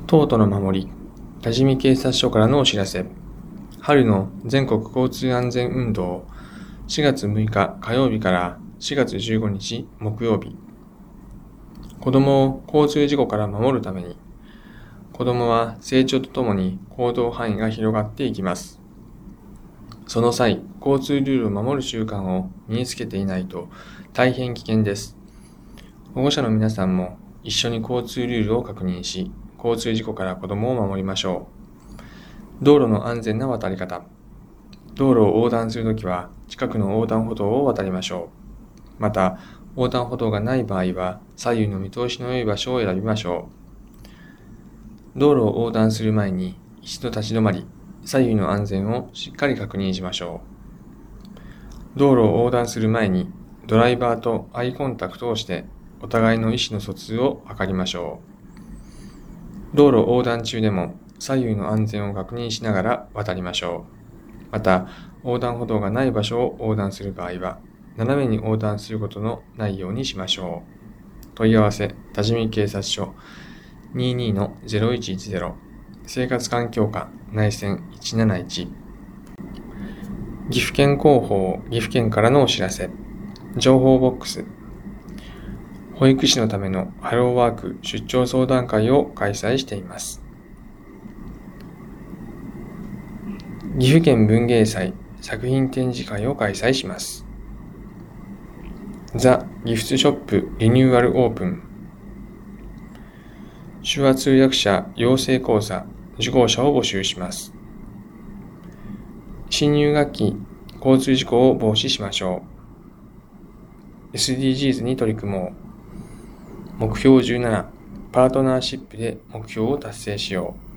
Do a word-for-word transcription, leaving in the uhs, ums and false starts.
東都の守り、多治見警察署からのお知らせ。春の全国交通安全運動、しがつむいか火曜日からしがつじゅうごにち木曜日。子どもを交通事故から守るために、子どもは成長とともに行動範囲が広がっていきます。その際、交通ルールを守る習慣を身につけていないと大変危険です。保護者の皆さんも一緒に交通ルールを確認し、交通事故から子どもを守りましょう。道路の安全な渡り方。道路を横断するときは近くの横断歩道を渡りましょう。また、横断歩道がない場合は左右の見通しの良い場所を選びましょう。道路を横断する前に一度立ち止まり、左右の安全をしっかり確認しましょう。道路を横断する前にドライバーとアイコンタクトをしてお互いの意思の疎通を図りましょう。道路横断中でも左右の安全を確認しながら渡りましょう。また、横断歩道がない場所を横断する場合は、斜めに横断することのないようにしましょう。問い合わせ、多治見警察署 にじゅうに の ゼロいちいちゼロ 生活環境課内線いちなないち。岐阜県広報、岐阜県からのお知らせ。情報ボックス。保育士のためのハローワーク出張相談会を開催しています。岐阜県文芸祭作品展示会を開催します。ザ・ギフトショップリニューアルオープン。手話通訳者養成講座受講者を募集します。新入学期交通事故を防止しましょう。エスディージーズ に取り組もう。目標じゅうなな、パートナーシップで目標を達成しよう。